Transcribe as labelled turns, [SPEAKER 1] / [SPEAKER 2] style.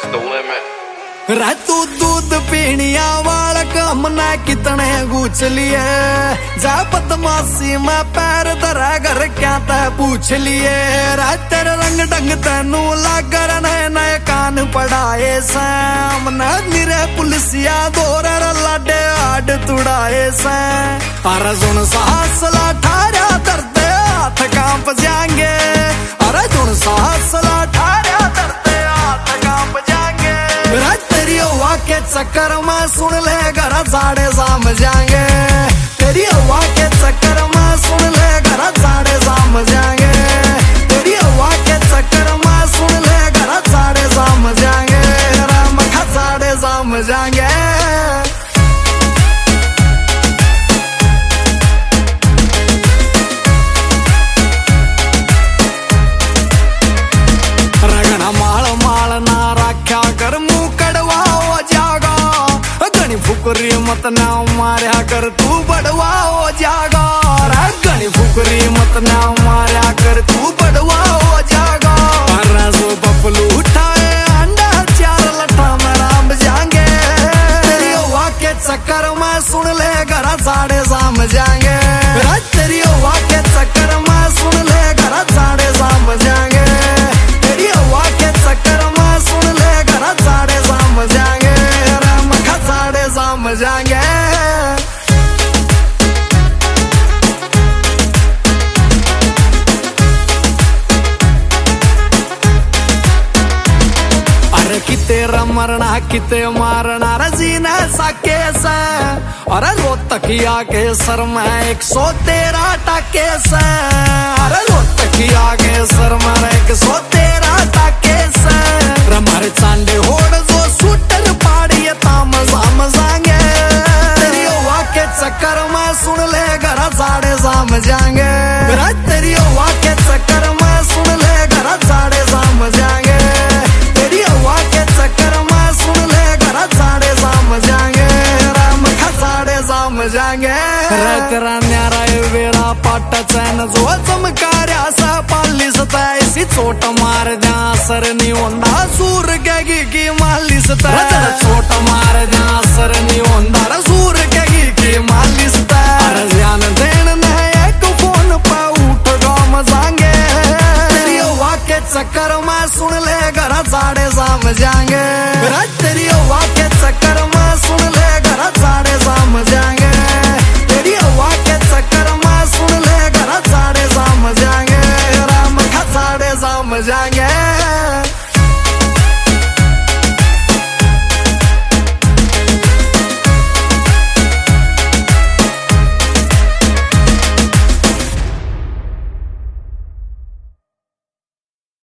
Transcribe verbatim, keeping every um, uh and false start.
[SPEAKER 1] the limit.
[SPEAKER 2] तू दूध पीनिया वाला कम ना कितने गुछ लिए जा बदमाशी में पैर धरा घर क्या तय पूछ लिए तेरे रंग ढंग तेनू लागर नए नए कान पढ़ाए सामने निरे पुलिसिया दौर लाडे आड तुड़ाए से अरे सुन साहसला ठारा दर्दे हाथ कांप जाएंगे अरे सुन साहसला ठारा दर्दे हाथ कांप जाएंगे तेरी हवा के चक्कर में सुन ले घर साढ़े साम जाएंगे तेरी हवा के चक्कर में सुन ले घर साढ़े साम जाएंगे तेरी हवा के चक्कर में सुन ले घर साढ़े साम जाएंगे राम खा साढ़े साम जाएंगे रगना माल माल ना रखा कर मुंह फुकरी मत ना मारा कर तू बड़वा हो जागा घनी फुकरी मत ना मारा कर तू बड़वा हो जागा जो बबलू उठाए अंडा चार लठा में राम जाएंगे तेरी हवा के चक्कर में सुन ले घर साढ़े साम जाएंगे तेरी हवा के चक्कर में सुन ले घर साढ़े साम जाएंगे तेरी हवा के चक्कर में सुन ले घर साढ़े साम जाएंगे साम जाएंगे अरे किते मरना किते मारना रजीना साके से अरे रोतकिया के सर में एक सौ तेरह टाके से अरे रोतकिया के सर में एक सौ तेरह टाके से हमारे चांडे होड़ जो शूटर पाड़ी ताम साम जाएंगे तेरी हवा के चक्कर में सुन ले घर साढ़े साम जाएंगे तेरी हवा के चक्कर में सुन ले घर साढ़े साम जाएंगे तेरी हवा के चक्कर में सुन ले घर साढ़े साम जाएंगे राम खा साढ़े साम जाएंगे तेरा न्यारा वेरा पाट चैन जो चमकार्या सा पालिस ऐसी चोट मार जा सर नहीं होंदा सूर गगी की मालिस चोट मार जा सर नहीं होंदा सूर गगी की मालिस ध्यान देन एक फोन पे उठ गाम जाएंगे तेरी हवा के चक्कर में सुन ले घर साढ़े साम जाएंगे तेरी हवा के चक्कर में सुन ले घर साढ़े साम जाएंगे तेरी हवा के चक्कर में सुन ले घर साढ़े साम जाएंगे राम खा साढ़े साम जाएंगे